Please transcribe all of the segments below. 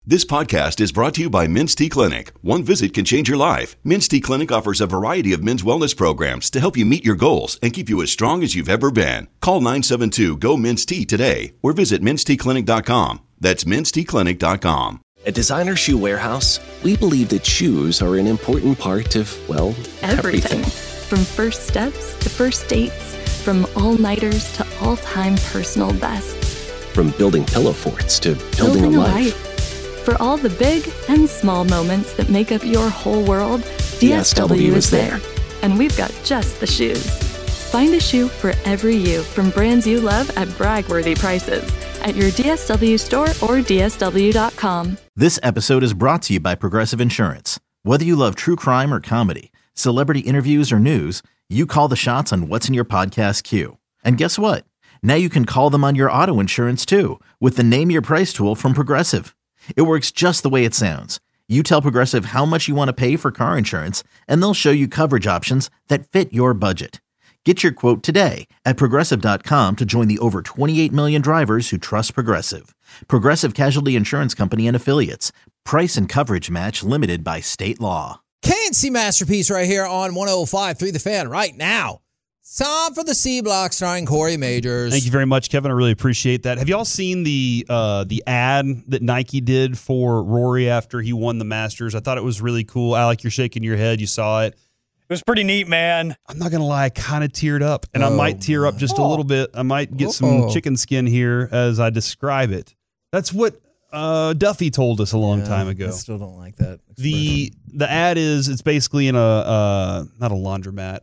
This podcast is brought to you by Men's T Clinic. One visit can change your life. Men's T Clinic offers a variety of men's wellness programs to help you meet your goals and keep you as strong as you've ever been. Call 972-GO-MEN'S-T today or visit mensteclinic.com. That's mensteclinic.com. At Designer Shoe Warehouse, we believe that shoes are an important part of, well, everything. From first steps to first dates, from all-nighters to all-time personal bests. From building pillow forts to building a life. For all the big and small moments that make up your whole world, DSW is there. And we've got just the shoes. Find a shoe for every you from brands you love at brag-worthy prices at your DSW store or DSW.com. This episode is brought to you by Progressive Insurance. Whether you love true crime or comedy, celebrity interviews or news, you call the shots on what's in your podcast queue. And guess what? Now you can call them on your auto insurance too with the Name Your Price tool from Progressive. It works just the way it sounds. You tell Progressive how much you want to pay for car insurance, and they'll show you coverage options that fit your budget. Get your quote today at Progressive.com to join the over 28 million drivers who trust Progressive. Progressive Casualty Insurance Company and Affiliates. Price and coverage match limited by state law. K&C Masterpiece right here on 105.3 The Fan right now. Time for the C Block starring Corey Majors. Thank you very much, Kevin. I really appreciate that. Have y'all seen the ad that Nike did for Rory after he won the Masters? I thought it was really cool. Alec, you're shaking your head. You saw it. It was pretty neat, man. I'm not going to lie. I kind of teared up, and I might tear up just a little bit. I might get some chicken skin here as I describe it. That's what Duffy told us a long time ago. I still don't like that expression. The ad is, it's basically in not a laundromat,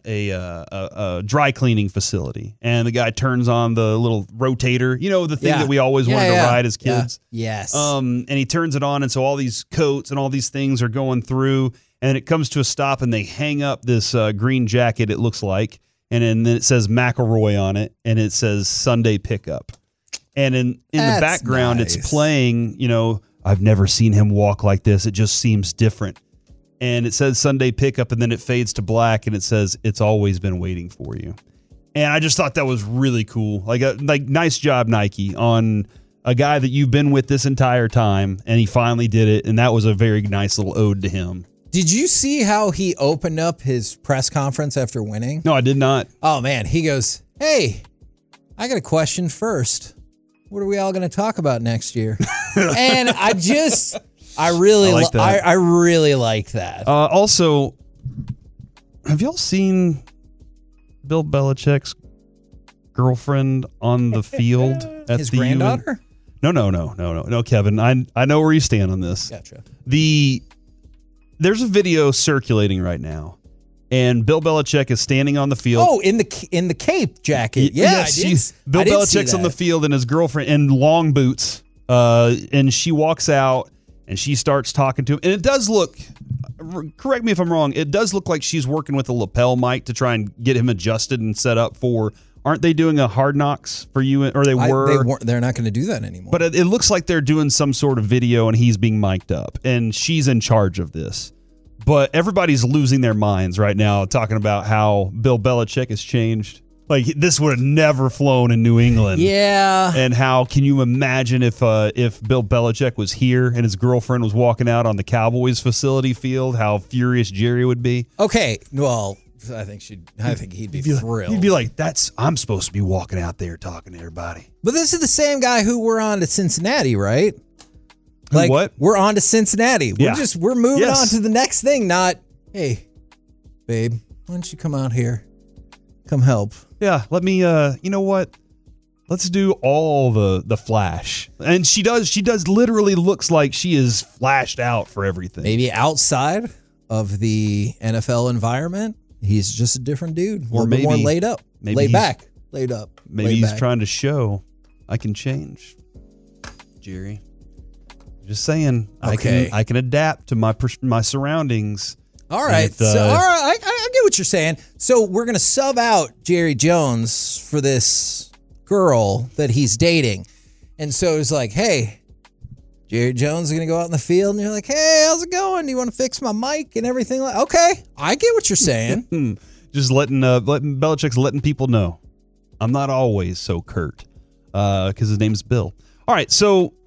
a dry cleaning facility, and the guy turns on the little rotator, the thing that we always wanted to ride as kids. Yes. And he turns it on, and so all these coats and all these things are going through, and it comes to a stop, and they hang up this green jacket, it looks like, and then it says McElroy on it, and it says Sunday Pickup. And in the background, It's playing, I've never seen him walk like this. It just seems different. And it says Sunday Pickup, and then it fades to black, and it says, it's always been waiting for you. And I just thought that was really cool. Like nice job, Nike, on a guy that you've been with this entire time, and he finally did it, and that was a very nice little ode to him. Did you see how he opened up his press conference after winning? No, I did not. Oh, man. He goes, hey, I got a question first. What are we all going to talk about next year? And I really like that. I really like that. Also, have y'all seen Bill Belichick's girlfriend on the field at his granddaughter? No, Kevin. I know where you stand on this. Gotcha. There's a video circulating right now. And Bill Belichick is standing on the field. Oh, in the cape jacket. Yeah, yes, Bill Belichick's on the field and his girlfriend in long boots. And she walks out and she starts talking to him. And it does look, correct me if I'm wrong, it does look like she's working with a lapel mic to try and get him adjusted and set up for. Aren't they doing a Hard Knocks for you? Or they were? They're not going to do that anymore. But it looks like they're doing some sort of video and he's being mic'd up. And she's in charge of this. But everybody's losing their minds right now talking about how Bill Belichick has changed. Like, this would have never flown in New England. Yeah. And how can you imagine if Bill Belichick was here and his girlfriend was walking out on the Cowboys facility field, how furious Jerry would be? Okay, well, I think he'd be thrilled. He'd be like, I'm supposed to be walking out there talking to everybody. But this is the same guy who we're on to Cincinnati, right? Like, what? We're on to Cincinnati. Yeah. We're moving on to the next thing, not, hey, babe, why don't you come out here? Come help. Yeah, let me, you know what? Let's do all the flash. And she does literally looks like she is flashed out for everything. Maybe outside of the NFL environment, he's just a different dude. Or maybe more laid up. Laid back. Laid up. Maybe he's trying to show I can change, Jerry. Just saying, okay. I can adapt to my surroundings. All right. I get what you're saying. So we're going to sub out Jerry Jones for this girl that he's dating. And so it's like, hey, Jerry Jones is going to go out in the field. And you're like, hey, how's it going? Do you want to fix my mic and everything? Okay. I get what you're saying. Just letting Belichick's letting people know I'm not always so curt because his name's Bill. All right. So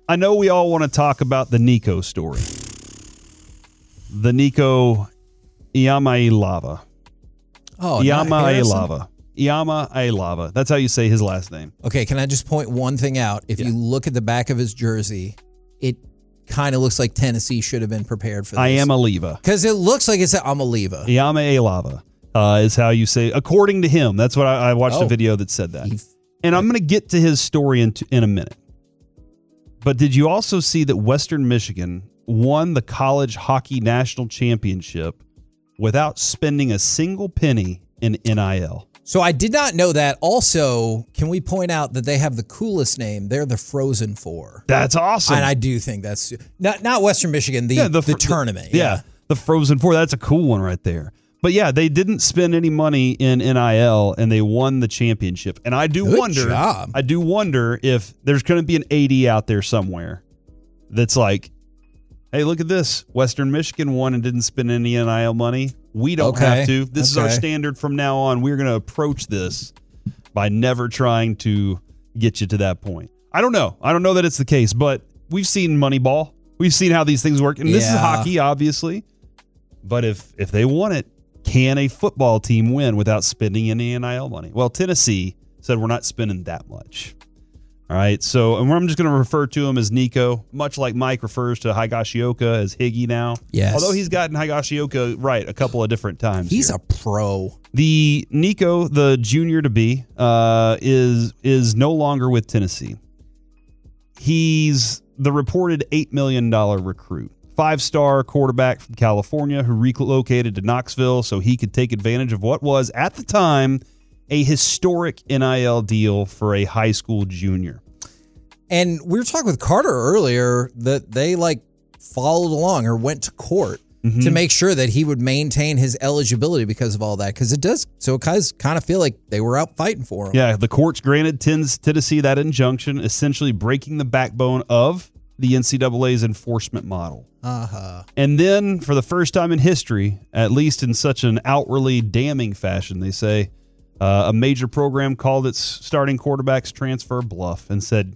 I know we all want to talk about the Nico story. The Nico Iamaleava. Oh, Iamaleava. Iamaleava. That's how you say his last name. Okay, can I just point one thing out? If you look at the back of his jersey, it kind of looks like Tennessee should have been prepared for this. Iamaleava. Because it looks like it's Iamaleava. Iamaleava is how you say, according to him. That's what I watched a video that said that. And I'm going to get to his story in a minute. But did you also see that Western Michigan won the college hockey national championship without spending a single penny in NIL? So I did not know that. Also, can we point out that they have the coolest name? They're the Frozen Four. That's awesome. And I do think that's not Western Michigan, the tournament. Yeah, the Frozen Four. That's a cool one right there. But yeah, they didn't spend any money in NIL and they won the championship. And I do wonder if there's going to be an AD out there somewhere that's like, hey, look at this. Western Michigan won and didn't spend any NIL money. We don't have to. This is our standard from now on. We're going to approach this by never trying to get you to that point. I don't know. I don't know that it's the case, but we've seen Moneyball. We've seen how these things work. And this is hockey, obviously. But if they won it, can a football team win without spending any NIL money? Well, Tennessee said we're not spending that much. All right, so and I'm just going to refer to him as Nico, much like Mike refers to Higashioka as Higgy now. Yes. Although he's gotten Higashioka right a couple of different times. He's a pro. The Nico, the junior to be, is no longer with Tennessee. He's the reported $8 million recruit. 5-star quarterback from California who relocated to Knoxville so he could take advantage of what was, at the time, a historic NIL deal for a high school junior. And we were talking with Carter earlier that they followed along or went to court to make sure that he would maintain his eligibility because of all that. Because it does. So it kind of feel like they were out fighting for him. Yeah, the courts granted Tennessee that injunction, essentially breaking the backbone of the NCAA's enforcement model. And then, for the first time in history, at least in such an outwardly damning fashion, they say, a major program called its starting quarterback's transfer bluff and said,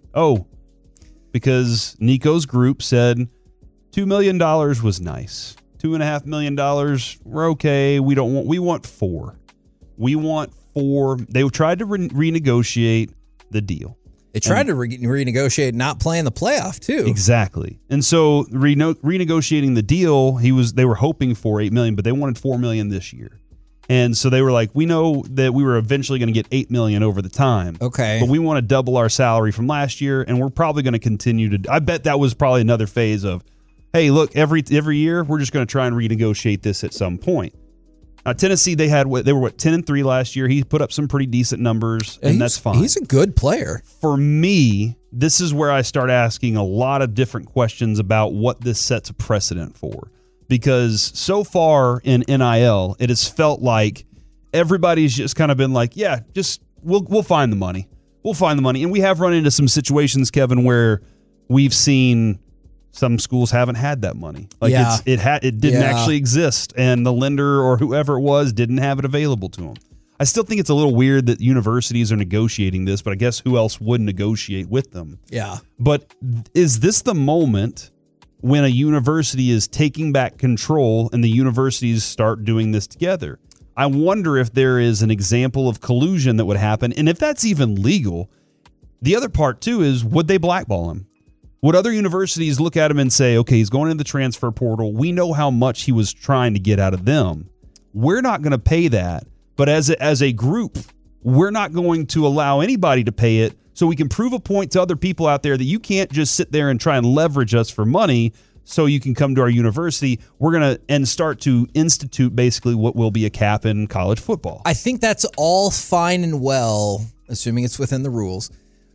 because Nico's group said $2 million was nice. $2.5 million, we're okay. We want $4 million. We want $4 million. They tried to renegotiate the deal. They tried to renegotiate not playing the playoff, too. Exactly. And so renegotiating the deal, they were hoping for $8 million, but they wanted $4 million this year. And so they were like, we know that we were eventually going to get $8 million over the time. Okay. But we want to double our salary from last year, and we're probably going to continue to. I bet that was probably another phase of, hey, look, every year we're just going to try and renegotiate this at some point. Tennessee, they were 10-3 last year. He put up some pretty decent numbers, and that's fine. He's a good player. For me, this is where I start asking a lot of different questions about what this sets a precedent for. Because so far in NIL, it has felt like everybody's just kind of been like, yeah, just we'll find the money. We'll find the money. And we have run into some situations, Kevin, where we've seen some schools haven't had that money. It didn't actually exist, and the lender or whoever it was didn't have it available to them. I still think it's a little weird that universities are negotiating this, but I guess who else would negotiate with them? Yeah. But is this the moment when a university is taking back control and the universities start doing this together? I wonder if there is an example of collusion that would happen, and if that's even legal. The other part, too, is would they blackball him? Would other universities look at him and say, okay, he's going into the transfer portal. We know how much he was trying to get out of them. We're not going to pay that. But as a group, we're not going to allow anybody to pay it, so we can prove a point to other people out there that you can't just sit there and try and leverage us for money so you can come to our university. We're going to start to institute basically what will be a cap in college football. I think that's all fine and well, assuming it's within the rules,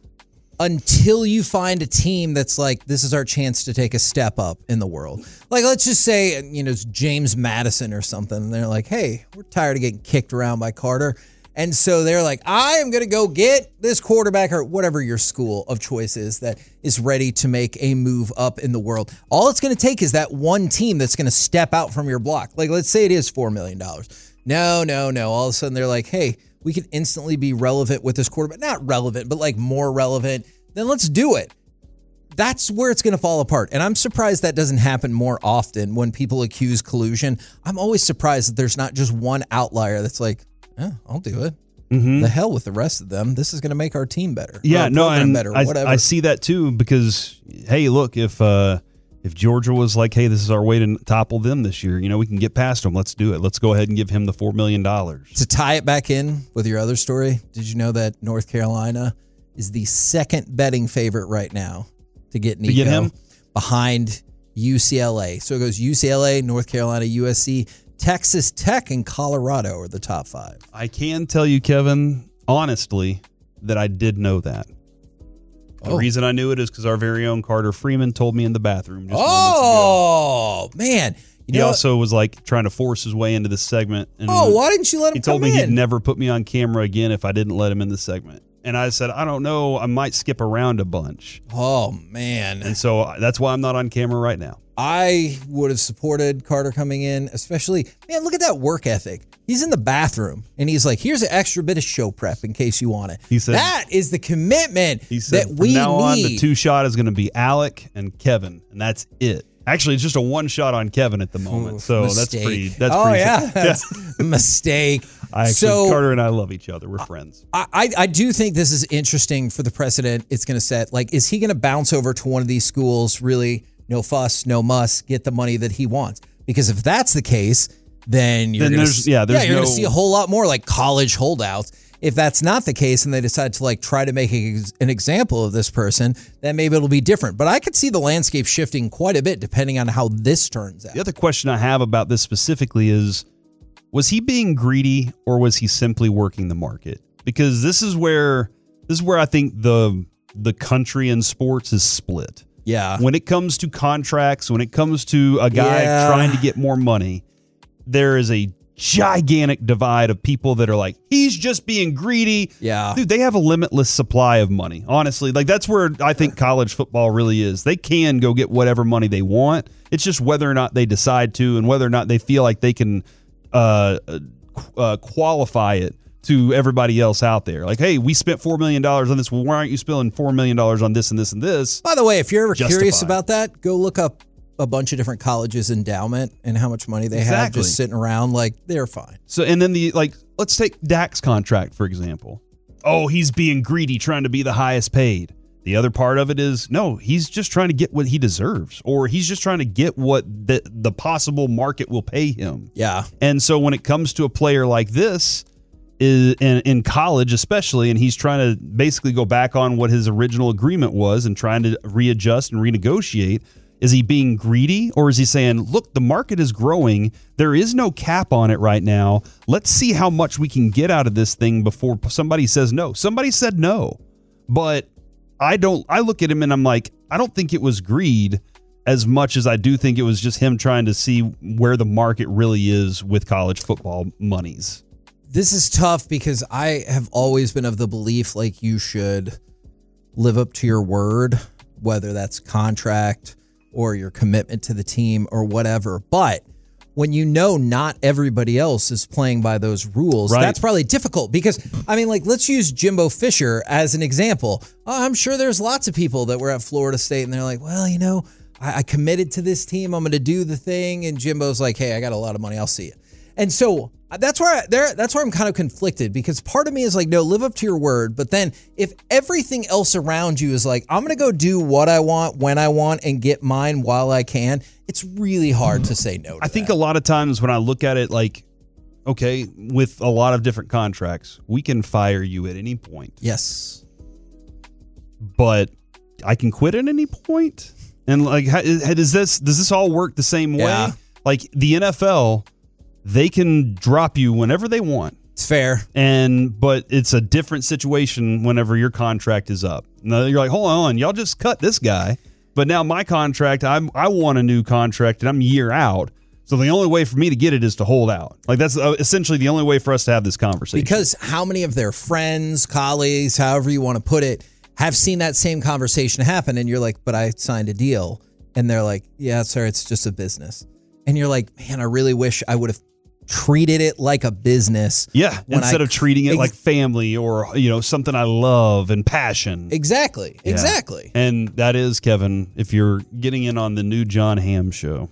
until you find a team that's like, this is our chance to take a step up in the world. Like, let's just say, it's James Madison or something. And they're like, hey, we're tired of getting kicked around by Carter. And so they're like, I am going to go get this quarterback or whatever your school of choice is that is ready to make a move up in the world. All it's going to take is that one team that's going to step out from your block. Like, let's say it is $4 million. No. All of a sudden they're like, hey, we can instantly be relevant with this quarterback. Not relevant, but more relevant. Then let's do it. that's where it's going to fall apart. And I'm surprised that doesn't happen more often when people accuse collusion. I'm always surprised that there's not just one outlier that's like, yeah, I'll do it. Mm-hmm. The hell with the rest of them. This is going to make our team better. Yeah, no, and better, whatever. I see that too because, hey, look, if Georgia was like, hey, this is our way to topple them this year, we can get past them. Let's do it. Let's go ahead and give him the $4 million. To tie it back in with your other story, did you know that North Carolina is the second betting favorite right now to get Nico him behind UCLA? So it goes UCLA, North Carolina, USC, Texas Tech, and Colorado are the top 5. I can tell you, Kevin, honestly, that I did know that. The reason I knew it is because our very own Carter Freeman told me in the bathroom just moments ago. Man. He also was like trying to force his way into this segment. And why didn't you let him come in? He told me he'd never put me on camera again if I didn't let him in the segment. And I said, I don't know. I might skip around a bunch. Oh, man. And so that's why I'm not on camera right now. I would have supported Carter coming in, especially, man, look at that work ethic. He's in the bathroom, and he's like, here's an extra bit of show prep in case you want it. He said, that is the commitment he said, that we need. From now on, the 2 shot is going to be Alec and Kevin, and that's it. Actually, it's just a 1 shot on Kevin at the moment. So mistake. That's pretty that's a mistake. Carter and I love each other. We're friends. I do think this is interesting for the precedent it's going to set. Like, is he going to bounce over to one of these schools, really, no fuss, no muss, get the money that he wants? Because if that's the case, then you're going to see a whole lot more like college holdouts. If that's not the case and they decide to like try to make an example of this person, then maybe it'll be different. But I could see the landscape shifting quite a bit depending on how this turns out. The other question I have about this specifically is, was he being greedy or was he simply working the market? Because this is where I think the country in sports is split. Yeah. When it comes to contracts, when it comes to a guy trying to get more money, there is a gigantic divide of people that are like, he's just being greedy. Yeah. Dude, they have a limitless supply of money. Honestly, like that's where I think college football really is. They can go get whatever money they want. It's just whether or not they decide to and whether or not they feel like they can qualify it to everybody else out there. Like, hey, we spent $4 million on this. Well, why aren't you spending $4 million on this and this and this? By the way, if you're ever curious about that, go look up a bunch of different colleges' endowment and how much money they have just sitting around. Like, they're fine. So, and then let's take Dak's contract, for example. Oh, he's being greedy, trying to be the highest paid. The other part of it is, no, he's just trying to get what he deserves, or he's just trying to get what the possible market will pay him. Yeah. And so when it comes to a player like this, in college especially, and he's trying to basically go back on what his original agreement was and trying to readjust and renegotiate, is he being greedy, or is he saying, look, the market is growing. There is no cap on it right now. Let's see how much we can get out of this thing before somebody says no. Somebody said no, but I look at him and I'm like, I don't think it was greed as much as I do think it was just him trying to see where the market really is with college football monies. This is tough because I have always been of the belief like you should live up to your word, whether that's contract or your commitment to the team or whatever. But when you know not everybody else is playing by those rules, that's probably difficult because, I mean, like, let's use Jimbo Fisher as an example. I'm sure there's lots of people that were at Florida State and they're like, well, you know, I committed to this team. I'm going to do the thing. And Jimbo's like, hey, I got a lot of money. I'll see you. And so that's where I'm kind of conflicted because part of me is like, no, live up to your word. But then if everything else around you is like, I'm going to go do what I want, when I want, and get mine while I can, it's really hard to say no to I think a lot of times when I look at it like, okay, with a lot of different contracts, we can fire you at any point. Yes. But I can quit at any point? And like, does this all work the same way? Yeah. Like the NFL, they can drop you whenever they want. It's fair. But it's a different situation whenever your contract is up. Now you're like, hold on, y'all just cut this guy. But now my contract, I want a new contract and I'm a year out. So the only way for me to get it is to hold out. Like that's essentially the only way for us to have this conversation. Because how many of their friends, colleagues, however you want to put it, have seen that same conversation happen and you're like, but I signed a deal. And they're like, yeah, sir, it's just a business. And you're like, man, I really wish I would have treated it like a business. Yeah, instead of treating it like family or, something I love and passion. Exactly. Yeah. Exactly. And that is, Kevin, if you're getting in on the new Jon Hamm show.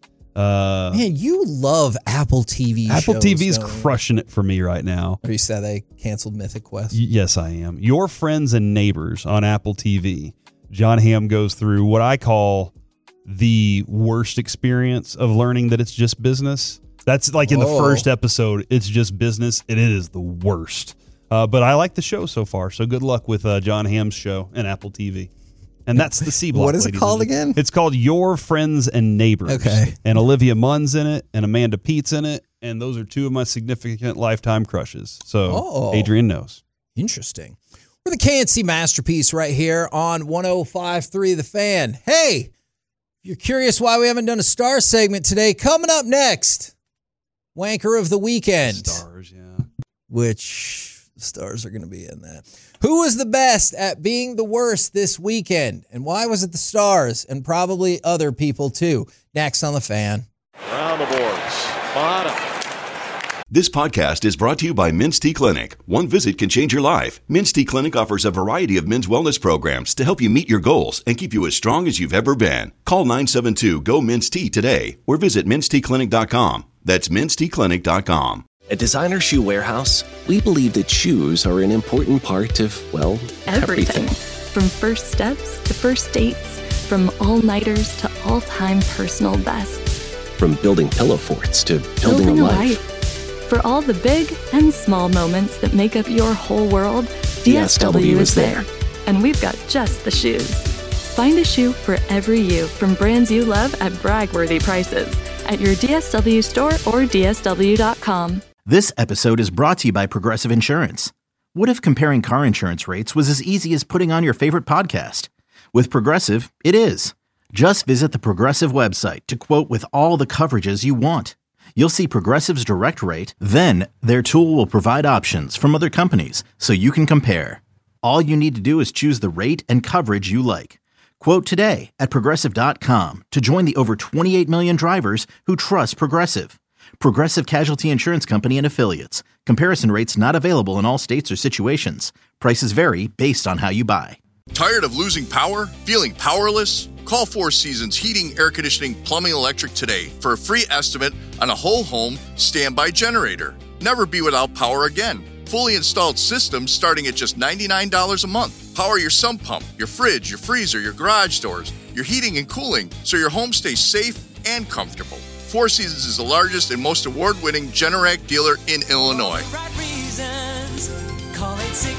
Man, you love Apple TV Apple shows, TV is don't you? crushing it for me right now. Or you said they canceled Mythic Quest? Yes, I am. Your Friends and Neighbors on Apple TV. Jon Hamm goes through what I call the worst experience of learning that it's just business. That's like in the first episode, it's just business, and it is the worst. But I like the show so far, so good luck with Jon Hamm's show and Apple TV. And that's the C Block. What is it called again? It's called Your Friends and Neighbors. Okay. And Olivia Munn's in it, and Amanda Pete's in it, and those are two of my significant lifetime crushes. So Adrian knows. Interesting. We're the KNC Masterpiece right here on 105.3 The Fan. Hey, if you're curious why we haven't done a star segment today, coming up next, Wanker of the Weekend. Stars, yeah. Which stars are going to be in that? Who was the best at being the worst this weekend? And why was it the Stars and probably other people too? Next on The Fan. Around the boards. Bottom. This podcast is brought to you by Mints Clinic. One visit can change your life. Mints Clinic offers a variety of men's wellness programs to help you meet your goals and keep you as strong as you've ever been. Call 972-GO-MINTS-T today or visit MintsTClinic.com. That's MintsTClinic.com. At Designer Shoe Warehouse, we believe that shoes are an important part of, everything. From first steps to first dates, from all-nighters to all-time personal bests. From building pillow forts to building a life. For all the big and small moments that make up your whole world, DSW is there. And we've got just the shoes. Find a shoe for every you from brands you love at brag-worthy prices at your DSW store or DSW.com. This episode is brought to you by Progressive Insurance. What if comparing car insurance rates was as easy as putting on your favorite podcast? With Progressive, it is. Just visit the Progressive website to quote with all the coverages you want. You'll see Progressive's direct rate, then their tool will provide options from other companies so you can compare. All you need to do is choose the rate and coverage you like. Quote today at Progressive.com to join the over 28 million drivers who trust Progressive. Progressive Casualty Insurance Company and Affiliates. Comparison rates not available in all states or situations. Prices vary based on how you buy. Tired of losing power? Feeling powerless? Call Four Seasons Heating, Air Conditioning, Plumbing, Electric today for a free estimate on a whole home standby generator. Never be without power again. Fully installed systems starting at just $99 a month. Power your sump pump, your fridge, your freezer, your garage doors, your heating and cooling so your home stays safe and comfortable. Four Seasons is the largest and most award-winning Generac dealer in Illinois. Right reasons. Call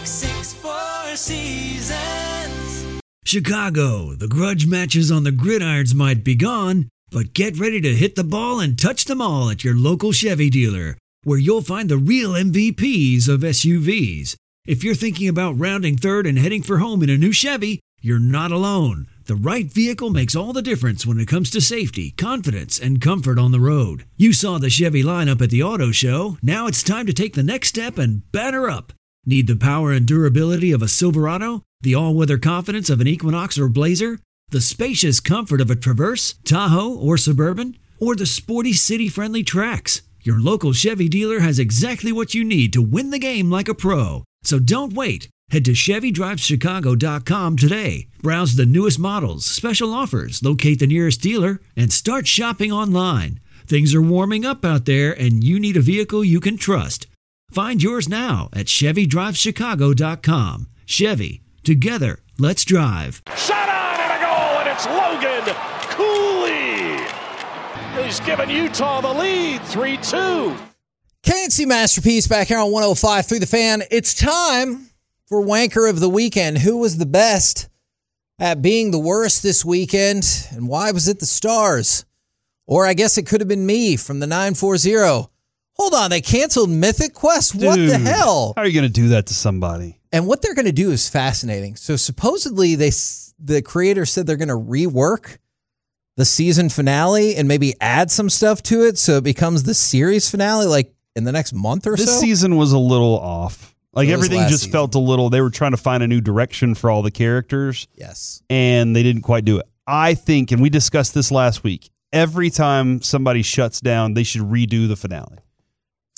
866-4Seasons. Chicago, the grudge matches on the gridirons might be gone, but get ready to hit the ball and touch them all at your local Chevy dealer, where you'll find the real MVPs of SUVs. If you're thinking about rounding third and heading for home in a new Chevy, you're not alone. The right vehicle makes all the difference when it comes to safety, confidence, and comfort on the road. You saw the Chevy lineup at the auto show. Now it's time to take the next step and batter up. Need the power and durability of a Silverado? The all-weather confidence of an Equinox or Blazer? The spacious comfort of a Traverse, Tahoe, or Suburban? Or the sporty city-friendly Trax? Your local Chevy dealer has exactly what you need to win the game like a pro. So don't wait. Head to ChevyDrivesChicago.com today. Browse the newest models, special offers, locate the nearest dealer, and start shopping online. Things are warming up out there, and you need a vehicle you can trust. Find yours now at ChevyDrivesChicago.com. Chevy. Together, let's drive. Shot on and a goal, and it's Logan Cooley. He's given Utah the lead, 3-2. KNC Masterpiece back here on 105.3 The Fan. It's time for Wanker of the Weekend. Who was the best at being the worst this weekend, and why was it the Stars? Or I guess it could have been me from the 940. Hold on, they canceled Mythic Quest? What the hell? How are you going to do that to somebody? And what they're going to do is fascinating. So supposedly the creator said they're going to rework the season finale and maybe add some stuff to it so it becomes the series finale like in the next month or so. This season was a little off. Like everything just felt a little, they were trying to find a new direction for all the characters. Yes. And they didn't quite do it. I think, and we discussed this last week, every time somebody shuts down, they should redo the finale.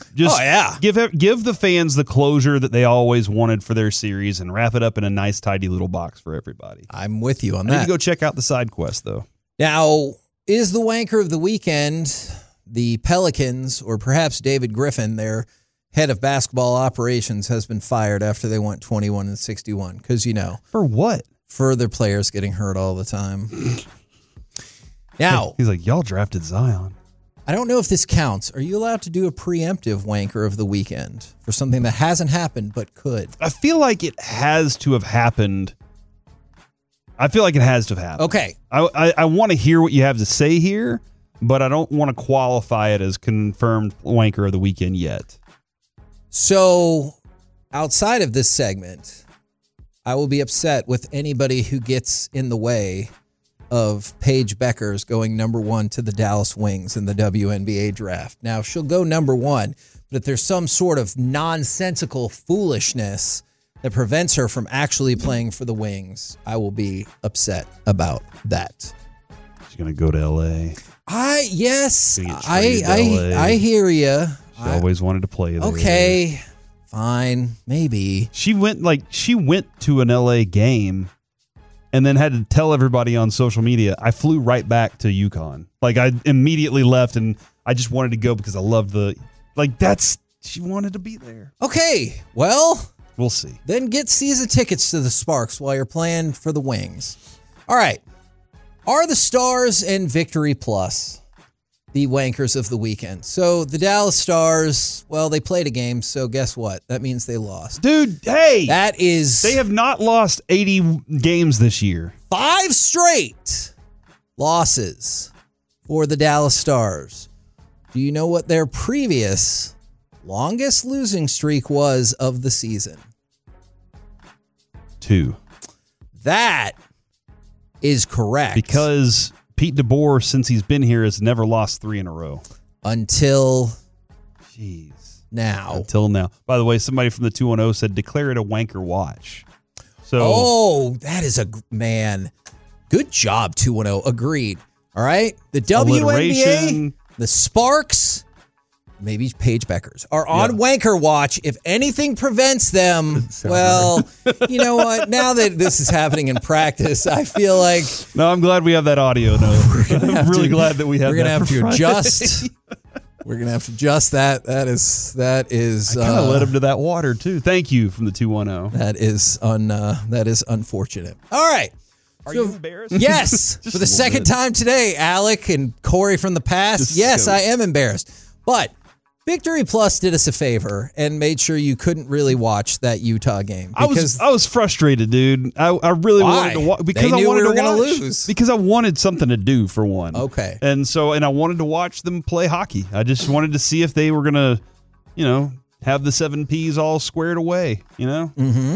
Just give the fans the closure that they always wanted for their series and wrap it up in a nice, tidy little box for everybody. I'm with you on I that. need to go check out the side quest, though. Now, is the wanker of the weekend the Pelicans, or perhaps David Griffin, their head of basketball operations, has been fired after they went 21-61? Because, For what? For their players getting hurt all the time. Now, he's like, y'all drafted Zion. I don't know if this counts. Are you allowed to do a preemptive wanker of the weekend for something that hasn't happened but could? I feel like it has to have happened. Okay. I want to hear what you have to say here, but I don't want to qualify it as confirmed wanker of the weekend yet. So, outside of this segment, I will be upset with anybody who gets in the way of Paige Beckers going number 1 to the Dallas Wings in the WNBA draft. Now, she'll go number 1, but if there's some sort of nonsensical foolishness that prevents her from actually playing for the Wings, I will be upset about that. She's going to go to L.A. I hear you. She always wanted to play there. Okay, fine, maybe. She went to an LA game and then had to tell everybody on social media, I flew right back to UConn. Like, I immediately left and I just wanted to go because I loved she wanted to be there. Okay, well, we'll see. Then get season tickets to the Sparks while you're playing for the Wings. All right. Are the Stars and Victory Plus the wankers of the weekend? So the Dallas Stars, well, they played a game, so guess what? That means they lost. Dude, hey! They have not lost 80 games this year. 5 straight losses for the Dallas Stars. Do you know what their previous longest losing streak was of the season? 2. That is correct. Because Pete DeBoer, since he's been here, has never lost 3 in a row. Until now. By the way, somebody from the 210 said, declare it a wanker watch. So, that is man. Good job, 210. Agreed. All right. The WNBA, the Sparks, maybe Paige Beckers are on wanker watch. If anything prevents them, well, you know what? Now that this is happening in practice, I feel like... No, I'm glad we have that audio. No, I'm really glad that we have that. We're going to have to adjust. We're going to have to adjust that. That is. I kind of led him to that water, too. Thank you from the 210. That is unfortunate. All right. Are you embarrassed? Yes. For the second time today, Alec and Corey from the past. Yes, I am embarrassed. But Victory Plus did us a favor and made sure you couldn't really watch that Utah game. I was frustrated, dude. I really wanted to watch because I wanted to lose. Because I wanted something to do for one. Okay. And I wanted to watch them play hockey. I just wanted to see if they were gonna, have the 7 Ps all squared away. Mm-hmm.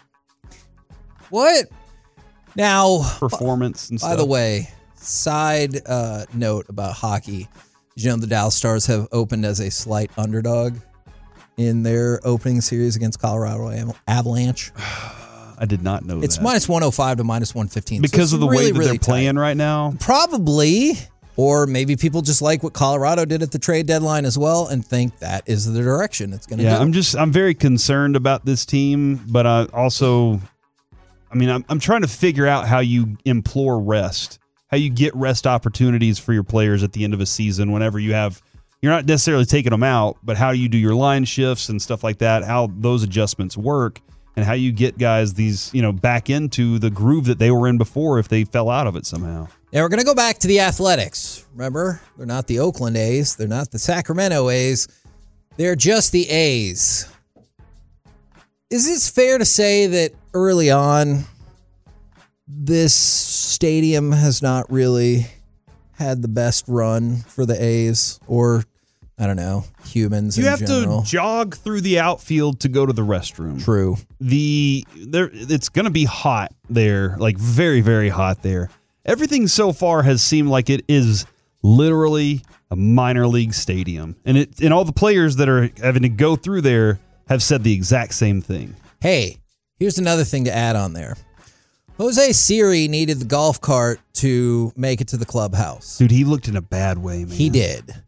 What? Now, performance and stuff. By the way, side note about hockey. The Dallas Stars have opened as a slight underdog in their opening series against Colorado Avalanche. I did not know it's that. It's minus 105 to minus 115. Because of the way that really they're playing right now? Probably. Or maybe people just like what Colorado did at the trade deadline as well and think that is the direction it's going to go. I'm very concerned about this team, but I also, I'm trying to figure out how you implore rest. How you get rest opportunities for your players at the end of a season whenever you're not necessarily taking them out, but how you do your line shifts and stuff like that, how those adjustments work, and how you get guys back into the groove that they were in before if they fell out of it somehow. Now we're going to go back to the Athletics. Remember, they're not the Oakland A's. They're not the Sacramento A's. They're just the A's. Is it fair to say that early on, this stadium has not really had the best run for the A's or, I don't know, humans in general? You have to jog through the outfield to go to the restroom. True. It's going to be hot there, like very, very hot there. Everything so far has seemed like it is literally a minor league stadium. And all the players that are having to go through there have said the exact same thing. Hey, here's another thing to add on there. Jose Siri needed the golf cart to make it to the clubhouse. Dude, he looked in a bad way, man. He did.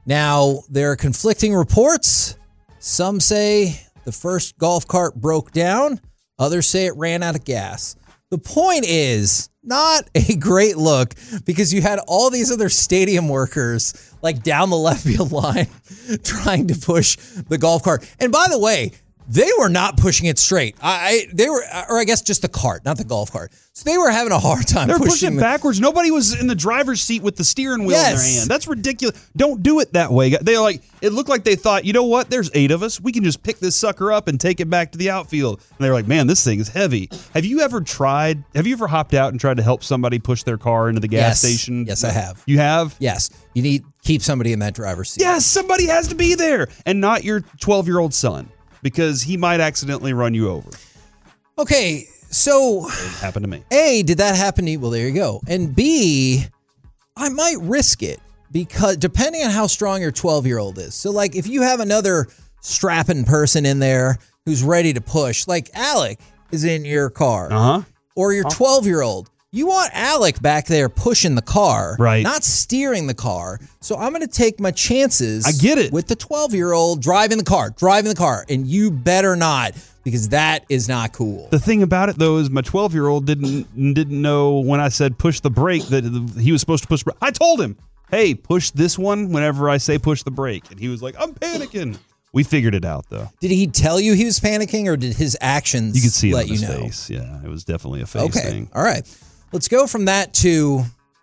Now, there are conflicting reports. Some say the first golf cart broke down. Others say it ran out of gas. The point is, not a great look because you had all these other stadium workers like down the left field line trying to push the golf cart. And by the way, they were not pushing it straight. They were, or I guess just the cart, not the golf cart. So they were having a hard time. They're pushing backwards. Nobody was in the driver's seat with the steering wheel in their hand. That's ridiculous. Don't do it that way. It looked like they thought, you know what? There's 8 of us. We can just pick this sucker up and take it back to the outfield. And they're like, man, this thing is heavy. Have you ever hopped out and tried to help somebody push their car into the gas station? Yes, I have. You have? Yes. You need keep somebody in that driver's seat. Yes, somebody has to be there. And not your 12-year-old son, because he might accidentally run you over. Okay, so... It happened to me. A, did that happen to you? Well, there you go. And B, I might risk it because depending on how strong your 12-year-old is. So, like, if you have another strapping person in there who's ready to push, like Alec is in your car, or your 12-year-old, you want Alec back there pushing the car, right? Not steering the car. So I'm going to take my chances. I get it. With the 12-year-old driving the car, and you better not, because that is not cool. The thing about it though is my 12-year-old didn't know when I said push the brake that he was supposed to push. I told him, hey, push this one whenever I say push the brake, and he was like, I'm panicking. We figured it out though. Did he tell you he was panicking, or did his actions? You could see it let on his you know? face. Yeah, it was definitely a face thing. All right. Let's go from that to,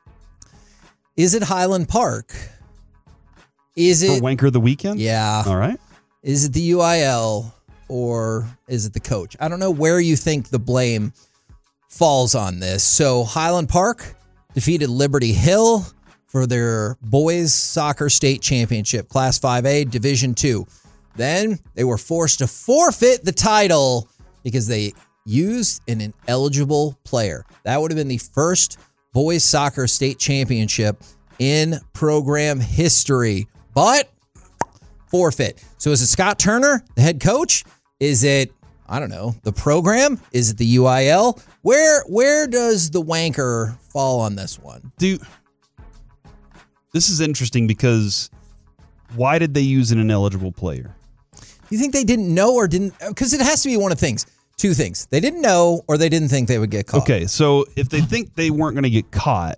is it Highland Park? Is it for Wanker of the weekend? Yeah. All right. Is it the UIL or is it the coach? I don't know where you think the blame falls on this. So Highland Park defeated Liberty Hill for their boys soccer state championship, Class 5A, Division 2. Then they were forced to forfeit the title because they used an ineligible player. That would have been the first boys soccer state championship in program history, but forfeit. So is it Scott Turner, the head coach? Is it, I don't know, the program? Is it the UIL? Where does the wanker fall on this one? Dude, this is interesting because why did they use an ineligible player? You think they didn't know or didn't? Because it has to be one of things. Two things. They didn't know or they didn't think they would get caught. Okay, so if they think they weren't going to get caught,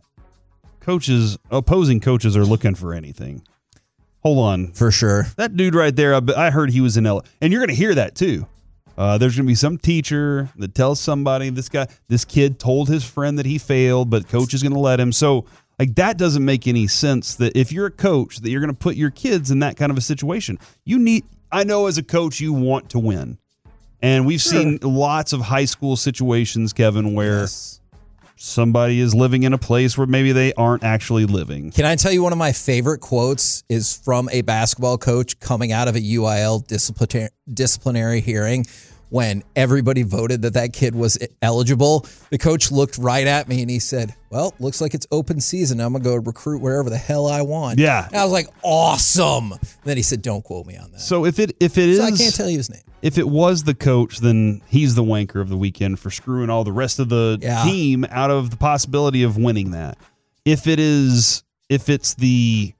opposing coaches are looking for anything. Hold on. For sure. That dude right there, I heard he was in L. And you're going to hear that too. There's going to be some teacher that tells somebody this kid told his friend that he failed, but coach is going to let him. So like that doesn't make any sense that if you're a coach that you're going to put your kids in that kind of a situation. I know as a coach you want to win. And we've seen lots of high school situations, Kevin, where somebody is living in a place where maybe they aren't actually living. Can I tell you one of my favorite quotes is from a basketball coach coming out of a UIL disciplinary hearing when everybody voted that kid was eligible. The coach looked right at me and he said, well, looks like it's open season. I'm going to go recruit wherever the hell I want. Yeah. And I was like, awesome. And then he said, don't quote me on that. So if it is, I can't tell you his name. If it was the coach, then he's the wanker of the weekend for screwing all the rest of the team out of the possibility of winning that. Is it the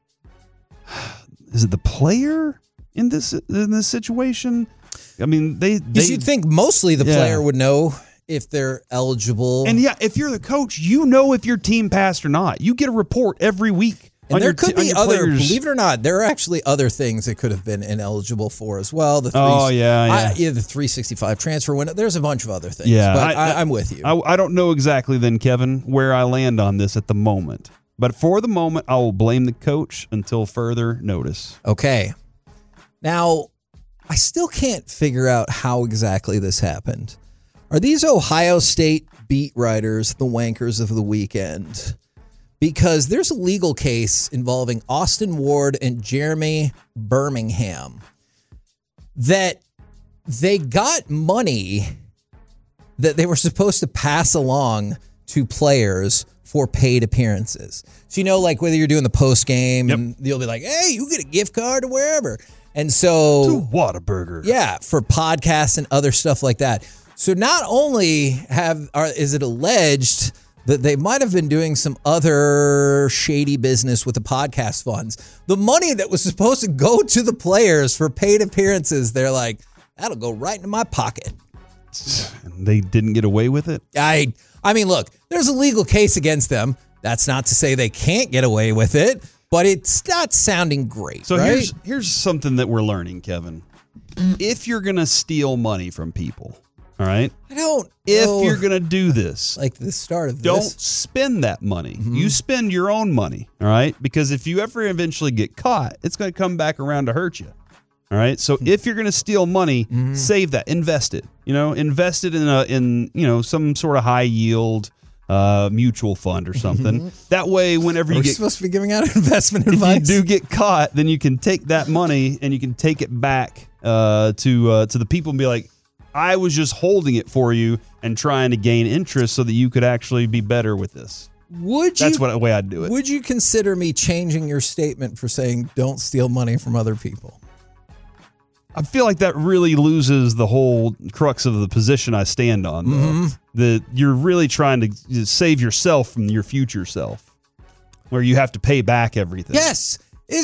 player in this situation? I mean, you'd think mostly the player would know if they're eligible. And if you're the coach, you know if your team passed or not. You get a report every week. And there could be other, believe it or not, there are actually other things that could have been ineligible for as well. The 365 transfer window. There's a bunch of other things. Yeah, but I'm with you. I don't know exactly then, Kevin, where I land on this at the moment. But for the moment, I will blame the coach until further notice. Okay. Now, I still can't figure out how exactly this happened. Are these Ohio State beat writers the wankers of the weekend? Because there's a legal case involving Austin Ward and Jeremy Birmingham that they got money that they were supposed to pass along to players for paid appearances. So, like whether you're doing the post game and you'll be like, hey, you get a gift card to wherever. And so to Whataburger. Yeah, for podcasts and other stuff like that. So not only is it alleged that they might have been doing some other shady business with the podcast funds. The money that was supposed to go to the players for paid appearances, they're like, that'll go right into my pocket. They didn't get away with it? I mean, look, there's a legal case against them. That's not to say they can't get away with it, but it's not sounding great, So right? here's something that we're learning, Kevin. If you're going to steal money from people, all right? I don't If know, you're going to do this, like the start of don't this. spend that money. You spend your own money, all right? Because if you ever eventually get caught, it's going to come back around to hurt you. All right? So if you're going to steal money, save that, invest it. Invest it in some sort of high yield mutual fund or something. That way, whenever We're you get supposed to be giving out investment advice. if you do get caught, then you can take that money and you can take it back to the people and be like, I was just holding it for you and trying to gain interest so that you could actually be better with this. That's the way I'd do it. Would you consider me changing your statement for saying don't steal money from other people? I feel like that really loses the whole crux of the position I stand on, though. That you're really trying to save yourself from your future self, where you have to pay back everything. Yes.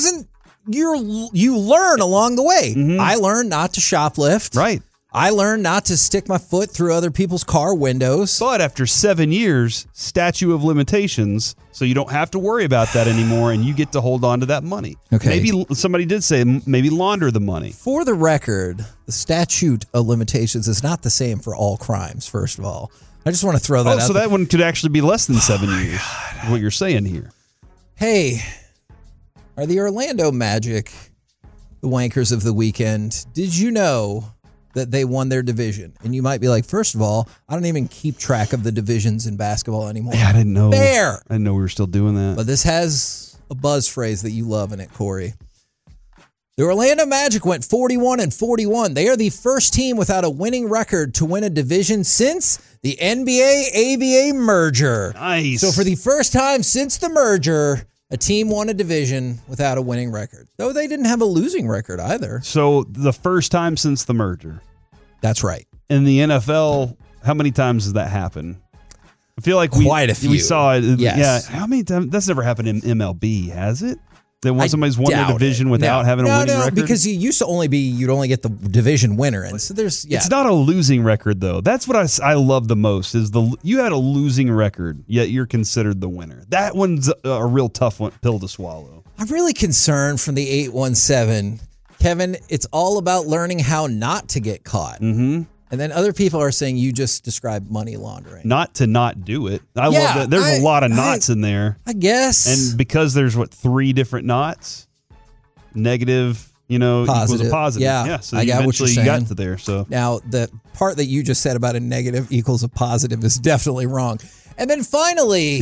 You learn along the way. I learned not to shoplift. Right. I learned not to stick my foot through other people's car windows. But after 7 years, statute of limitations, so you don't have to worry about that anymore, and you get to hold on to that money. Okay. Maybe somebody did say maybe launder the money. For the record, the statute of limitations is not the same for all crimes, first of all. I just want to throw that out so there. that one could actually be less than 7 years, what you're saying here. Hey, are the Orlando Magic the wankers of the weekend? Did you know that they won their division? And you might be like, first of all, I don't even keep track of the divisions in basketball anymore. Yeah, I didn't know. Fair. I didn't know we were still doing that. But this has a buzz phrase that you love in it, Corey. The Orlando Magic went 41-41. They are the first team without a winning record to win a division since the NBA-ABA merger. Nice. So for the first time since the merger, a team won a division without a winning record. Though they didn't have a losing record either. So the first time since the merger. That's right. In the NFL, how many times has that happened? I feel like Quite a few. We saw it. Yes. Yeah. How many times? That's never happened in MLB, has it? That when somebody's won doubt the division it. without having a winning record? Because you used to you'd only get the division winner. And so there's, It's not a losing record, though. That's what I love the most is you had a losing record, yet you're considered the winner. That one's a real tough pill to swallow. I'm really concerned from the 817. Kevin, it's all about learning how not to get caught. Mm-hmm. And then other people are saying you just described money laundering. Not to not do it. I love that. There's a lot of knots in there. I guess. And because there's 3 different knots, negative, equals a positive. Yeah, So I got what you're eventually saying. you got to there. So now the part that you just said about a negative equals a positive is definitely wrong. And then finally,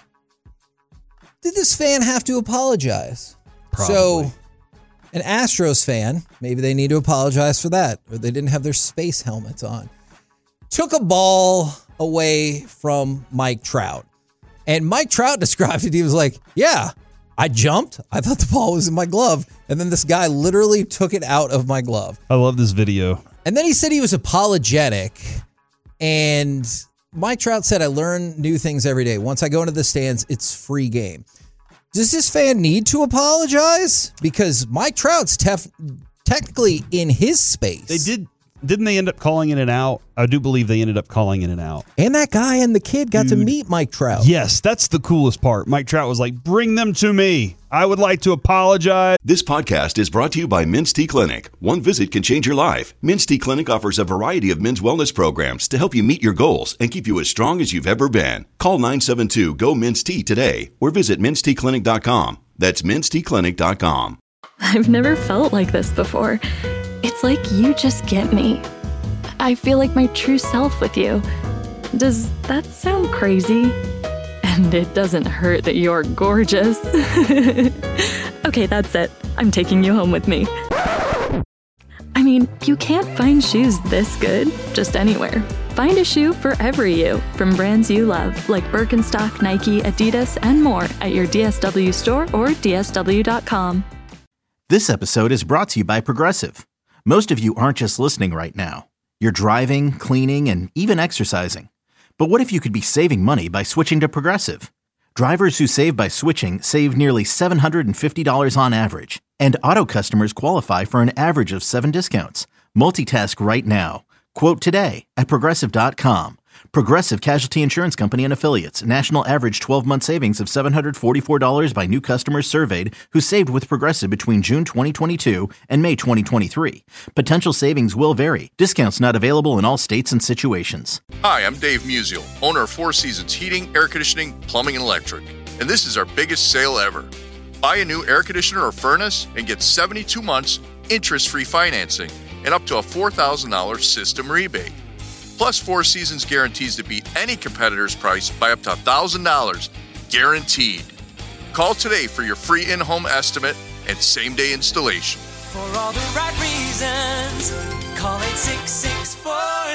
did this fan have to apologize? Probably. So an Astros fan, maybe they need to apologize for that, or they didn't have their space helmets on, took a ball away from Mike Trout. And Mike Trout described it. He was like, yeah, I jumped. I thought the ball was in my glove. And then this guy literally took it out of my glove. I love this video. And then he said he was apologetic. And Mike Trout said, I learn new things every day. Once I go into the stands, it's free game. Does this fan need to apologize? Because Mike Trout's technically in his space. Didn't they end up calling it an out? I do believe they ended up calling it an out. And that guy and the kid got to meet Mike Trout. Yes, that's the coolest part. Mike Trout was like, bring them to me. I would like to apologize. This podcast is brought to you by Men's T Clinic. One visit can change your life. Men's T Clinic offers a variety of men's wellness programs to help you meet your goals and keep you as strong as you've ever been. Call 972-GO-MEN'S-T today or visit menstclinic.com. That's menstclinic.com. I've never felt like this before. It's like you just get me. I feel like my true self with you. Does that sound crazy? And it doesn't hurt that you're gorgeous. Okay, that's it. I'm taking you home with me. I mean, you can't find shoes this good just anywhere. Find a shoe for every you from brands you love, like Birkenstock, Nike, Adidas, and more at your DSW store or DSW.com. This episode is brought to you by Progressive. Most of you aren't just listening right now. You're driving, cleaning, and even exercising. But what if you could be saving money by switching to Progressive? Drivers who save by switching save nearly $750 on average, and auto customers qualify for an average of 7 discounts. Multitask right now. Quote today at Progressive.com. Progressive Casualty Insurance Company and Affiliates. National average 12-month savings of $744 by new customers surveyed who saved with Progressive between June 2022 and May 2023. Potential savings will vary. Discounts not available in all states and situations. Hi, I'm Dave Musial, owner of Four Seasons Heating, Air Conditioning, Plumbing, and Electric. And this is our biggest sale ever. Buy a new air conditioner or furnace and get 72 months interest-free financing and up to a $4,000 system rebate. Plus, Four Seasons guarantees to beat any competitor's price by up to $1,000, guaranteed. Call today for your free in-home estimate and same-day installation. For all the right reasons, call 866-4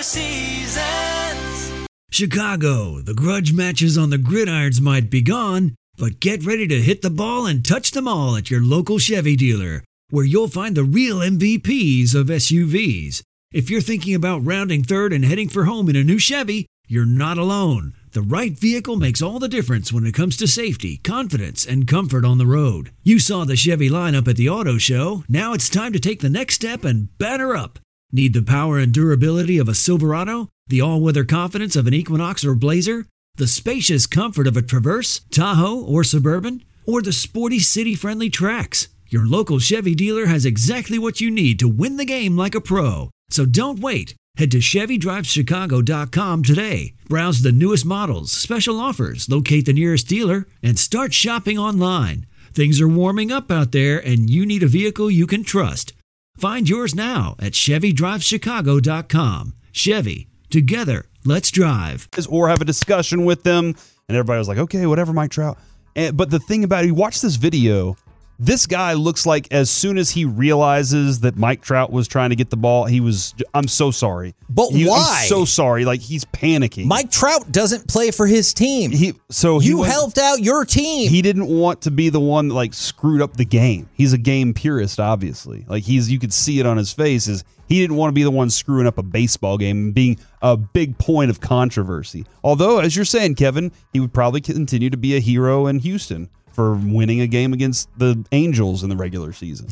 Seasons. Chicago, the grudge matches on the gridirons might be gone, but get ready to hit the ball and touch them all at your local Chevy dealer, where you'll find the real MVPs of SUVs. If you're thinking about rounding third and heading for home in a new Chevy, you're not alone. The right vehicle makes all the difference when it comes to safety, confidence, and comfort on the road. You saw the Chevy lineup at the auto show. Now it's time to take the next step and batter up. Need the power and durability of a Silverado? The all-weather confidence of an Equinox or Blazer? The spacious comfort of a Traverse, Tahoe, or Suburban? Or the sporty city-friendly Trax? Your local Chevy dealer has exactly what you need to win the game like a pro. So don't wait. Head to ChevyDrivesChicago.com today. Browse the newest models, special offers, locate the nearest dealer, and start shopping online. Things are warming up out there, and you need a vehicle you can trust. Find yours now at ChevyDrivesChicago.com. Chevy. Together, let's drive. Or have a discussion with them, and everybody was like, okay, whatever, Mike Trout. But the thing about it, you watch this video, this guy looks like as soon as he realizes that Mike Trout was trying to get the ball, I'm so sorry. But why? I'm so sorry. Like, he's panicking. Mike Trout doesn't play for his team. You helped out your team. He didn't want to be the one that, like, screwed up the game. He's a game purist, obviously. Like, you could see it on his face. He didn't want to be the one screwing up a baseball game and being a big point of controversy. Although, as you're saying, Kevin, he would probably continue to be a hero in Houston for winning a game against the Angels in the regular season.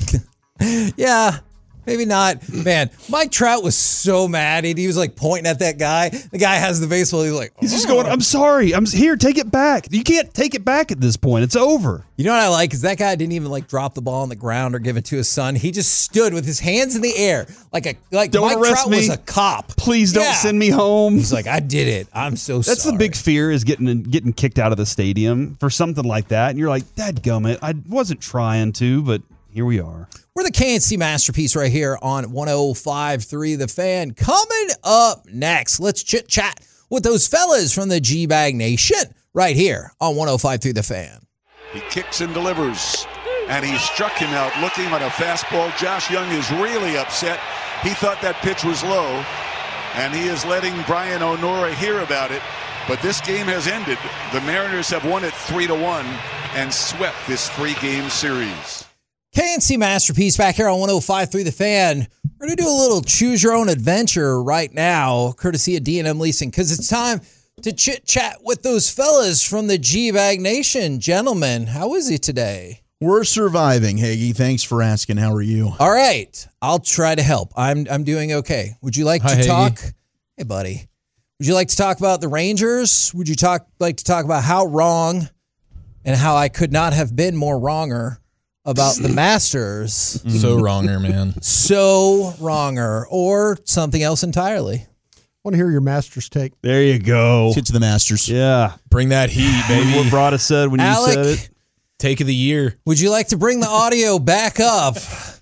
Yeah, maybe not. Man, Mike Trout was so mad. He was like pointing at that guy. The guy has the baseball. He's like, he's just going, I'm sorry. I'm here. Take it back. You can't take it back at this point. It's over. You know what I like is that guy didn't even like drop the ball on the ground or give it to his son. He just stood with his hands in the air like don't Mike arrest Trout me. was a cop. Please don't send me home. He's like, I did it. I'm so sorry. That's the big fear, is getting kicked out of the stadium for something like that. And you're like, dadgummit, I wasn't trying to, but here we are. We're the KNC Masterpiece right here on 105.3 The Fan. Coming up next, let's chit-chat with those fellas from the G-Bag Nation right here on 105.3 The Fan. He kicks and delivers, and he struck him out looking at a fastball. Josh Young is really upset. He thought that pitch was low, and he is letting Brian O'Nora hear about it. But this game has ended. The Mariners have won it 3-1 and swept this 3-game series. KNC Masterpiece back here on 105.3 The Fan. We're going to do a little choose your own adventure right now, courtesy of D&M Leasing, because it's time to chit-chat with those fellas from the G-Bag Nation. Gentlemen, how is he today? We're surviving, Hagee. Thanks for asking. How are you? All right. I'll try to help. I'm doing okay. Would you like to talk? Hey, buddy. Would you like to talk about the Rangers? Would you like to talk about how wrong and how I could not have been more wronger about the Masters? So wronger, man. So wronger. Or something else entirely. Want to hear your Masters take? There you go. Let's get to the Masters. Yeah. Bring that heat, baby. What Brada said when Alec, you said it. Take of the year. Would you like to bring the audio back up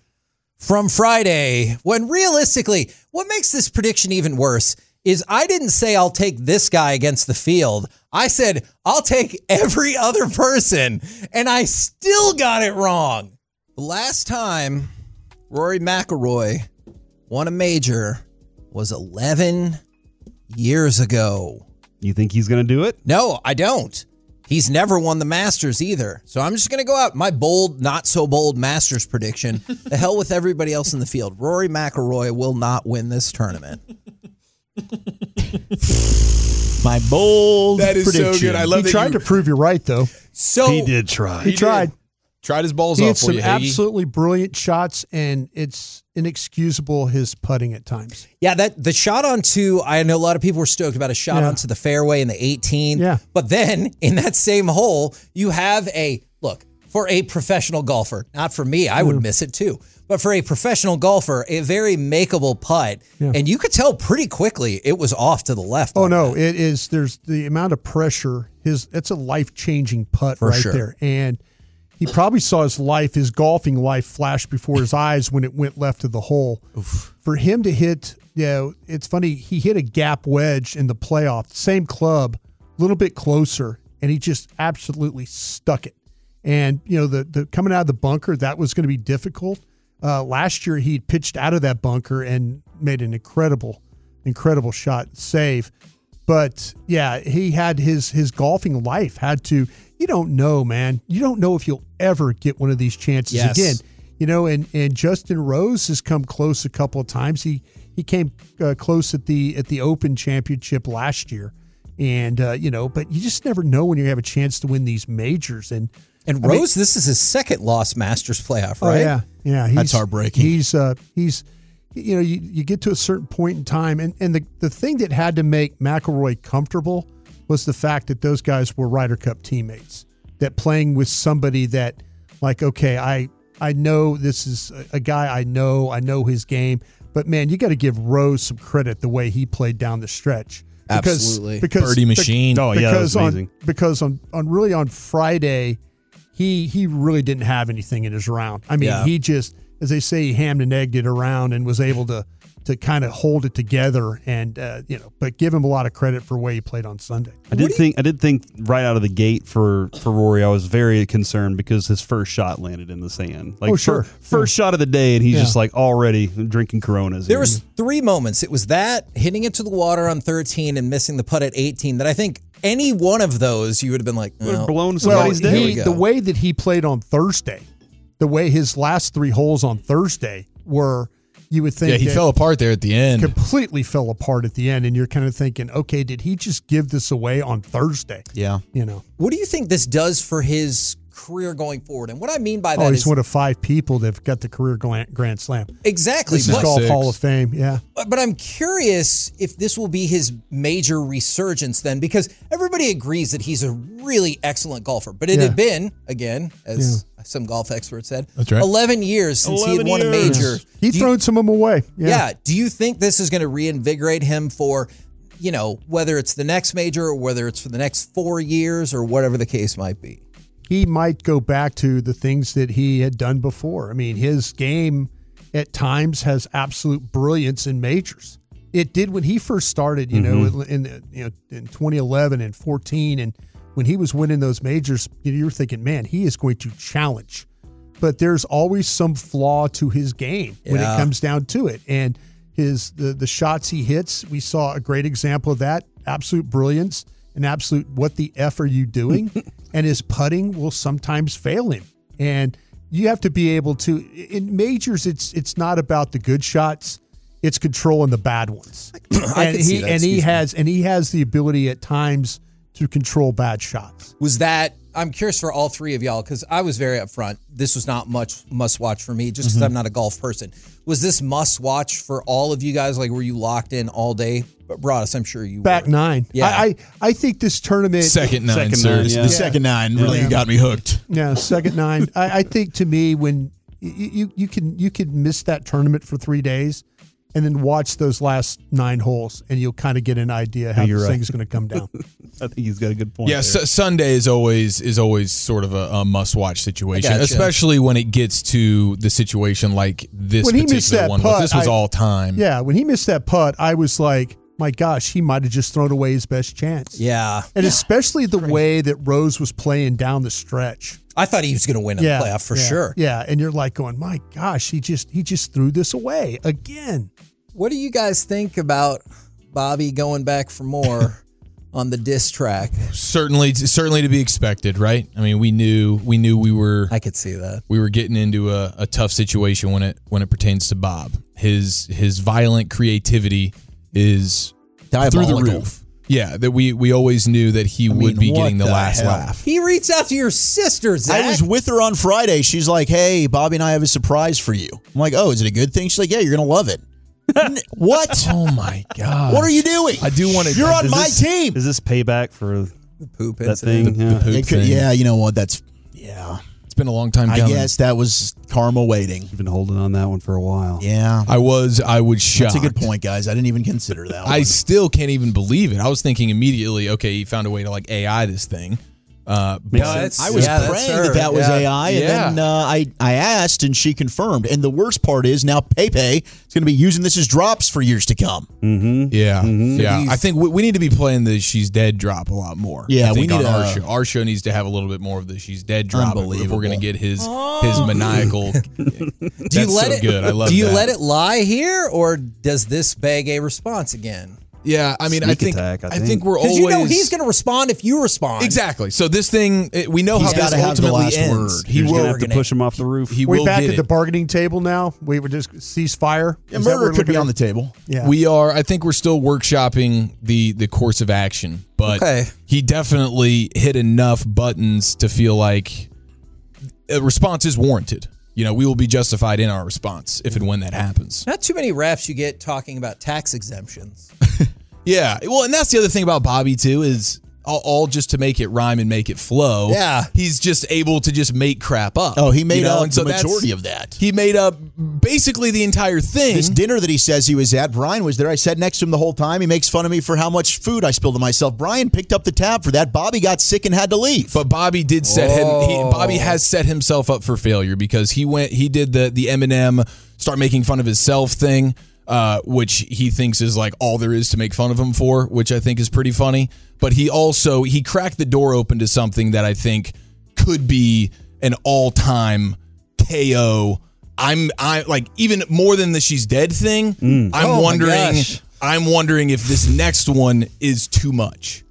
from Friday when realistically, what makes this prediction even worse is I didn't say I'll take this guy against the field. I said I'll take every other person, and I still got it wrong. The last time Rory McIlroy won a major was 11 years ago. You think he's going to do it? No, I don't. He's never won the Masters either. So I'm just going to go out my bold, not so bold Masters prediction. The hell with everybody else in the field. Rory McIlroy will not win this tournament. My bold That is prediction. so good. I love He that tried you to prove you right, though. So He did try. He tried. tried his balls He off had for some you, Hagee. absolutely brilliant shots, and it's inexcusable his putting at times. Yeah, that the shot onto, I know a lot of people were stoked about a shot onto the fairway in the 18. Yeah. But then in that same hole, you have look, for a professional golfer, not for me, I would miss it too. But for a professional golfer, a very makeable putt. Yeah. And you could tell pretty quickly it was off to the left. Oh, no, it is. There's the amount of pressure. It's a life-changing putt For right sure. there. And he probably saw his golfing life flash before his eyes when it went left of the hole. Oof. For him to hit, it's funny, he hit a gap wedge in the playoff, same club, a little bit closer, and he just absolutely stuck it. And, the coming out of the bunker, that was going to be difficult. Last year, he pitched out of that bunker and made an incredible shot save. But, yeah, he had his golfing life had to – you don't know, man. You don't know if you'll ever get one of these chances again. And Justin Rose has come close a couple of times. He came close at the Open Championship last year. And, but you just never know when you have a chance to win these majors. And Rose, this is his second lost Masters playoff, right? Oh, yeah. That's heartbreaking. He's you get to a certain point in time, and the thing that had to make McIlroy comfortable was the fact that those guys were Ryder Cup teammates, that playing with somebody that, like, okay, I know this is a guy I know his game, but, man, you got to give Rose some credit the way he played down the stretch. Absolutely. Because birdie machine. Oh, yeah, that was amazing. Because on Friday, he really didn't have anything in his round. I mean, he just, as they say, he hammed and egged it around and was able to kind of hold it together, and but give him a lot of credit for the way he played on Sunday. I did think right out of the gate for Rory, I was very concerned because his first shot landed in the sand. Like, first shot of the day, and he's just like already drinking Coronas. There was 3 moments. It was that, hitting it to the water on 13 and missing the putt at 18, that I think any one of those you would have been like, would have blown somebody's day. The way that he played on Thursday, the way his last 3 holes on Thursday were, you would think. Yeah, he fell apart there at the end. Completely fell apart at the end, and you're kind of thinking, okay, did he just give this away on Thursday? Yeah. What do you think this does for his career going forward? And what I mean by that he's is one of 5 people that have got the career Grand Slam. Exactly. This is Golf Hall of Fame, yeah. But I'm curious if this will be his major resurgence then, because everybody agrees that he's a really excellent golfer. But it had been, again, as some golf experts said, that's right, 11 years since he had won a major. He'd thrown some of them away. Yeah. Do you think this is going to reinvigorate him for, whether it's the next major or whether it's for the next 4 years or whatever the case might be? He might go back to the things that he had done before. I mean, his game at times has absolute brilliance in majors. It did when he first started, in 2011 and 14, and when he was winning those majors, you were thinking, man, he is going to challenge. But there's always some flaw to his game when it comes down to it. And the shots he hits, we saw a great example of that. Absolute brilliance and absolute what the F are you doing? And his putting will sometimes fail him. And you have to be able to, in majors, it's not about the good shots. It's controlling the bad ones. He has the ability at times to control bad shots. I'm curious for all 3 of y'all, because I was very upfront. This was not much must watch for me, just because I'm not a golf person. Was this must watch for all of you guys? Like, were you locked in all day? Broadus, I'm sure you Back were. 9. Yeah. I think this tournament. Second 9, sir. The second 9 really got me hooked. Yeah, second 9. I think to me, when you can miss that tournament for 3 days and then watch those last 9 holes, and you'll kind of get an idea how this thing is going to come down. I think he's got a good point. Yeah, Sunday is always sort of a must-watch situation, especially when it gets to the situation like this particular one. This was all time. Yeah, when he missed that putt, I was like, my gosh, he might have just thrown away his best chance. Yeah. And especially the way that Rose was playing down the stretch. I thought he was going to win in the playoff for sure. Yeah, and you're like going, my gosh, he just threw this away again. What do you guys think about Bobby going back for more on the diss track? Certainly to be expected, right? I mean, we knew we were. I could see that we were getting into a tough situation when it pertains to Bob. His violent creativity is diabolical. Through the roof. Yeah, that we always knew that he would be getting the last laugh. He reached out to your sister, Zach. I was with her on Friday. She's like, hey, Bobby and I have a surprise for you. I'm like, oh, is it a good thing? She's like, yeah, you're going to love it. What? Oh, my God. What are you doing? I do want to. You're on my team. Is this payback for the poop that thing? The poop thing. Yeah, you know what? Yeah. It's been a long time coming. I guess that was karma waiting. You've been holding on that one for a while. Yeah. I was shocked. That's a good point, guys. I didn't even consider that one. I still can't even believe it. I was thinking immediately, okay, he found a way to like AI this thing. I was praying that was AI, and then I asked, and she confirmed. And the worst part is now Pepe is going to be using this as drops for years to come. Mm-hmm. Yeah, yeah. I think we need to be playing the "She's Dead" drop a lot more. Yeah, we need on our show. Our show needs to have a little bit more of the "She's Dead" drop. If we're going to get his maniacal. Do you let it? Good. I love. Do you let it lie here, or does this beg a response again? Yeah, I mean, I think we're always. You know he's going to respond if you respond. Exactly. So this thing, we know how this ultimately ends. He will have to push him off the roof. We're back at the bargaining table now. We would just cease fire. Murder could be on the table. Yeah, we are. I think we're still workshopping the course of action, but he definitely hit enough buttons to feel like a response is warranted. You know, we will be justified in our response if and when that happens. Not too many refs you get talking about tax exemptions. Yeah. Well, and that's the other thing about Bobby, too, is all just to make it rhyme and make it flow. Yeah. He's just able to just make crap up. Oh, he made up the majority of that. He made up basically the entire thing. This dinner that he says he was at, Brian was there. I sat next to him the whole time. He makes fun of me for how much food I spilled on myself. Brian picked up the tab for that. Bobby got sick and had to leave. But Bobby did Bobby has set himself up for failure because he did the Eminem start making fun of himself thing. Which he thinks is like all there is to make fun of him for, which I think is pretty funny. But he cracked the door open to something that I think could be an all-time KO. I'm like even more than the "She's Dead" thing. I'm wondering if this next one is too much.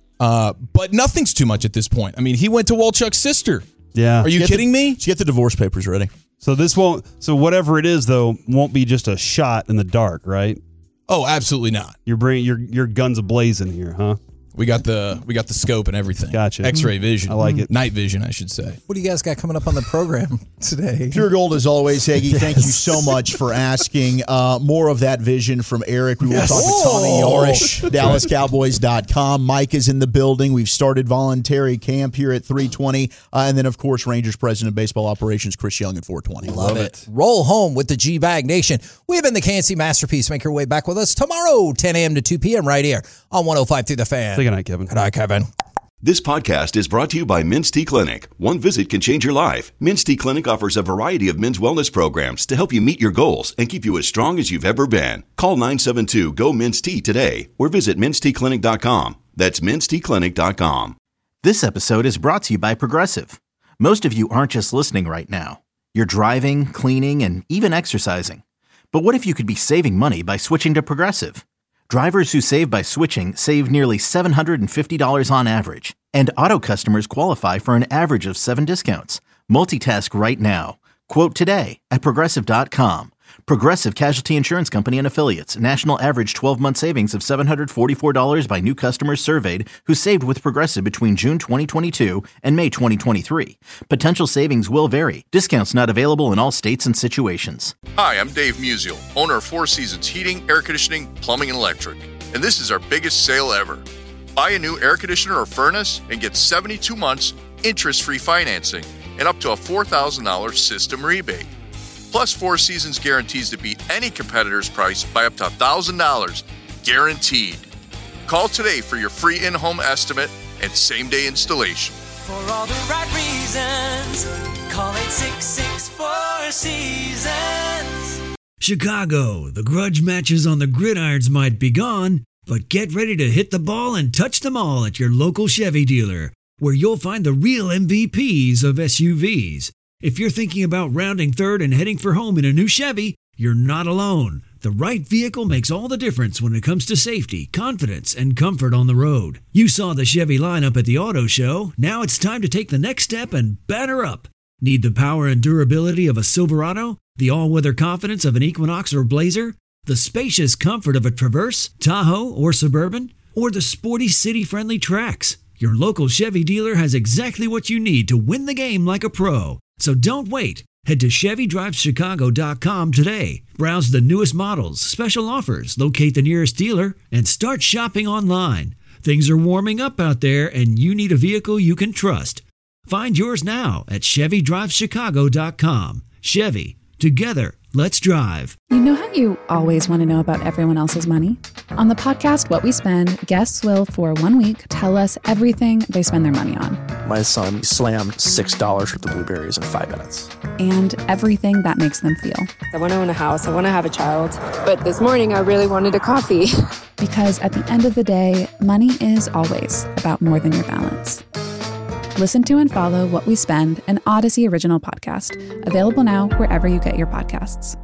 But nothing's too much at this point. I mean, he went to Walchuk's sister. Yeah. Are you kidding me? Get the divorce papers ready. So this won't. So whatever it is, though, won't be just a shot in the dark, right? Oh, absolutely not. Your guns ablazing here, huh? We got the scope and everything. Gotcha. X-ray vision. I like it. Night vision, I should say. What do you guys got coming up on the program today? Pure gold as always, Hagee. Thank you so much for asking. More of that vision from Eric. We will talk to Tommy Yorish, DallasCowboys.com. Mike is in the building. We've started voluntary camp here at 3:20. And then, of course, Rangers President of Baseball Operations, Chris Young at 4:20. Love it. Roll home with the G-Bag Nation. We have been the KNC Masterpiece. Make your way back with us tomorrow, 10 a.m. to 2 p.m. right here on 105 through the Fan. Good night, Kevin. Good night, Kevin. This podcast is brought to you by Men's T Clinic. One visit can change your life. Men's T Clinic offers a variety of men's wellness programs to help you meet your goals and keep you as strong as you've ever been. Call 972-GO-MEN'S T today or visit mensteclinic.com. That's mensteclinic.com. This episode is brought to you by Progressive. Most of you aren't just listening right now. You're driving, cleaning, and even exercising. But what if you could be saving money by switching to Progressive? Drivers who save by switching save nearly $750 on average, and auto customers qualify for an average of 7 discounts. Multitask right now. Quote today at Progressive.com. Progressive Casualty Insurance Company and Affiliates. National average 12-month savings of $744 by new customers surveyed who saved with Progressive between June 2022 and May 2023. Potential savings will vary. Discounts not available in all states and situations. Hi, I'm Dave Musial, owner of Four Seasons Heating, Air Conditioning, Plumbing, and Electric. And this is our biggest sale ever. Buy a new air conditioner or furnace and get 72 months interest-free financing and up to a $4,000 system rebate. Plus, Four Seasons guarantees to beat any competitor's price by up to $1,000, guaranteed. Call today for your free in-home estimate and same-day installation. For all the right reasons, call 866-4Seasons. Chicago, the grudge matches on the gridirons might be gone, but get ready to hit the ball and touch them all at your local Chevy dealer, where you'll find the real MVPs of SUVs. If you're thinking about rounding third and heading for home in a new Chevy, you're not alone. The right vehicle makes all the difference when it comes to safety, confidence, and comfort on the road. You saw the Chevy lineup at the auto show. Now it's time to take the next step and batter up. Need the power and durability of a Silverado? The all-weather confidence of an Equinox or Blazer? The spacious comfort of a Traverse, Tahoe, or Suburban? or the sporty city-friendly tracks. Your local Chevy dealer has exactly what you need to win the game like a pro. So don't wait. Head to ChevyDrivesChicago.com today. Browse the newest models, special offers, locate the nearest dealer, and start shopping online. Things are warming up out there, and you need a vehicle you can trust. Find yours now at ChevyDrivesChicago.com. Chevy. Together, let's drive. You know how you always want to know about everyone else's money? On the podcast What We Spend, guests will, for 1 week, tell us everything they spend their money on. My son slammed $6 worth of blueberries in 5 minutes. And everything that makes them feel. I want to own a house. I want to have a child. But this morning, I really wanted a coffee. Because at the end of the day, money is always about more than your balance. Listen to and follow What We Spend, an Odyssey original podcast. Available now wherever you get your podcasts.